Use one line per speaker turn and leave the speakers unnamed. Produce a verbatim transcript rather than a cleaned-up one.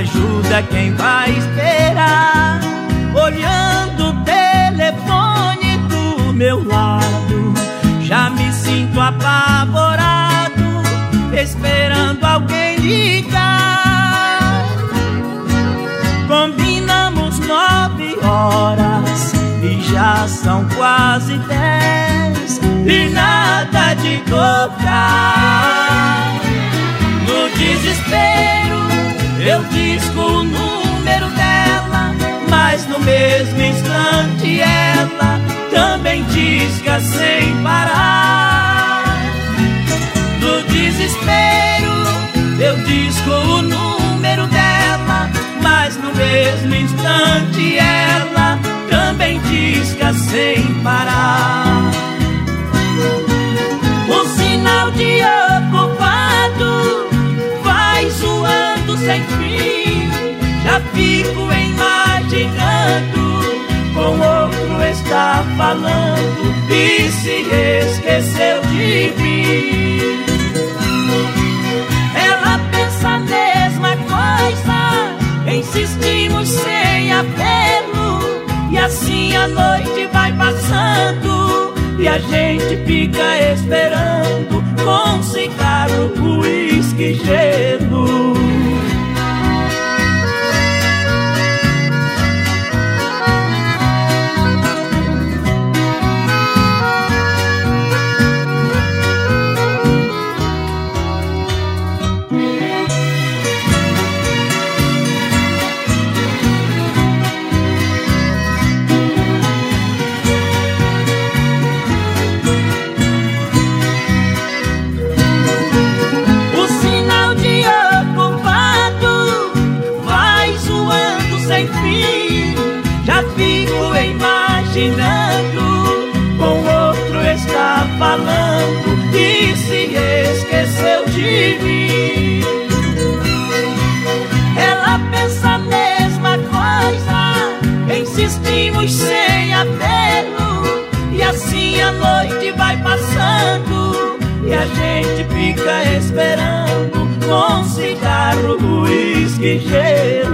ajuda quem vai esperar, olhando o telefone do meu lado. Já me sinto apavorado, esperando alguém ligar. Combinamos nove horas e já são quase dez, e nada de tocar. No desespero eu disco o número dela, mas no mesmo instante ela também disca sem parar. No desespero eu disco o número dela, mas no mesmo instante ela também disca sem parar. O sinal de ocupado vai zoando sem fim. Já fico imaginando com outro está falando e se esqueceu de mim. Ela pensa a mesma coisa, insistimos sem apelo, e assim a noite vai passando e a gente fica esperando com cigarro, uísque e gelo. Já fico imaginando com outro está falando e se esqueceu de mim. Ela pensa a mesma coisa, insistimos sem apelo, e assim a noite vai passando e a gente fica esperando com cigarro, uísque e gelo.